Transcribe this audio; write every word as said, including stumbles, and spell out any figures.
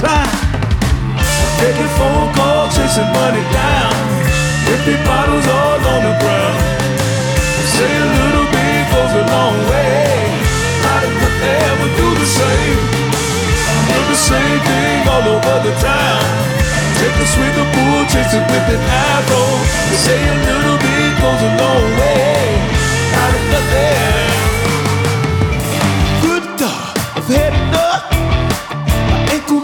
time. Making phone calls, chasing money down. Empty bottles all on the ground. Say a little bit goes a long way. How did we ever do the same? Do the same thing all over the town. Take a swig of pool, chase it with an arrow. Say a little